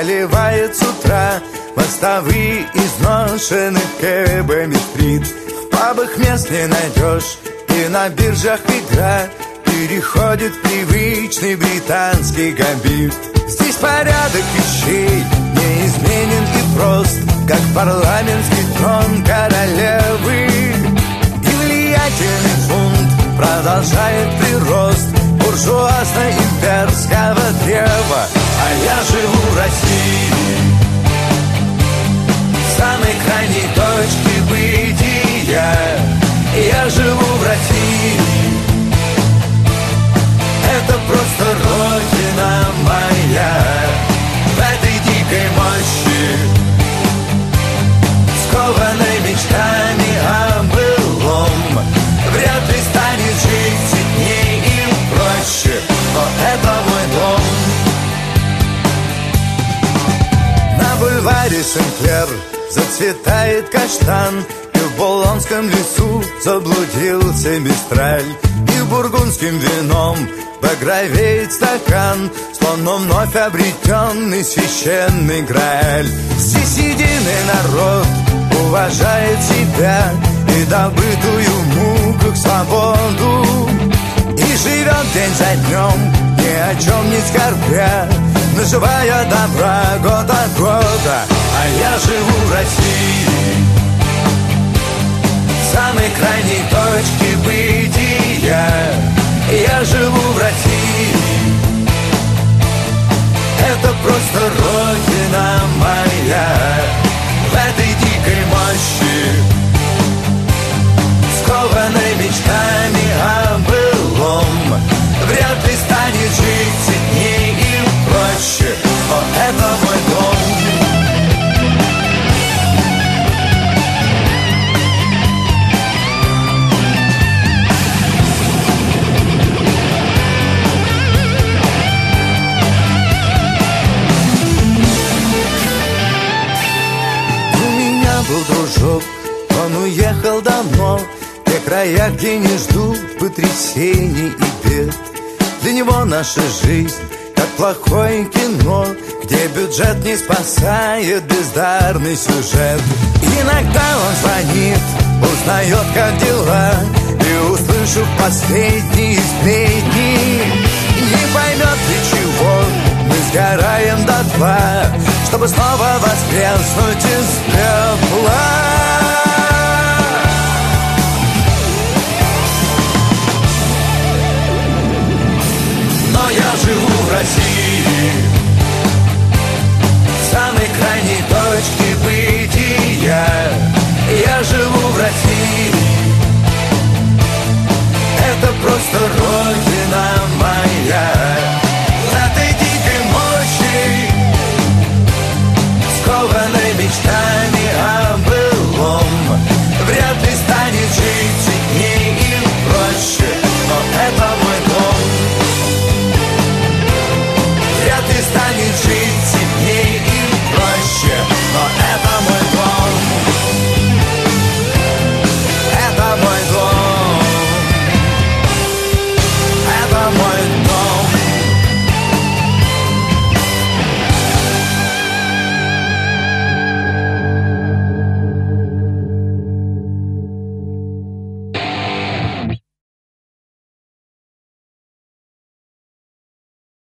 поливает с утра мостовые изношенных Кэбами-стрит. В пабах мест не найдешь, и на биржах игра переходит в привычный британский гамбит. Здесь порядок вещей неизменен и прост, как парламентский трон королевы. И влиятельный фунт продолжает прирост буржуазно-имперского древа. А я живу в России, в самой крайней точке бытия. Я живу в России, это просто родина моя. В этой дикой мощи, скованной мечтами о былом, вряд ли станет жить сильней и проще, но это мой дом. На бульваре Сен-Клер зацветает каштан, и в Булонском лесу заблудился мистраль, и бургундским вином багровеет стакан, словно вновь обретенный священный Грааль. Здесь единый народ уважает себя и добытую в муках свободу, и живет день за днем, ни о чем не скорбя, наживая добра год от года. А я живу в России, в самой крайней точке бытия. Я живу в России, это просто родина моя. В этой дикой мощи, скованной мечтами о былом, вряд ли станет жить сильней и проще, но это мой дом. Был дружок, он уехал давно, в те края, где не ждут потрясений и бед. Для него наша жизнь как плохое кино, где бюджет не спасает бездарный сюжет. Иногда он звонит, узнает, как дела, и, услышав последние сплетни, не поймет, для чего мы сгораем дотла, чтобы снова воскреснуть из пепла. Но я живу в России, в самой крайней точке бытия.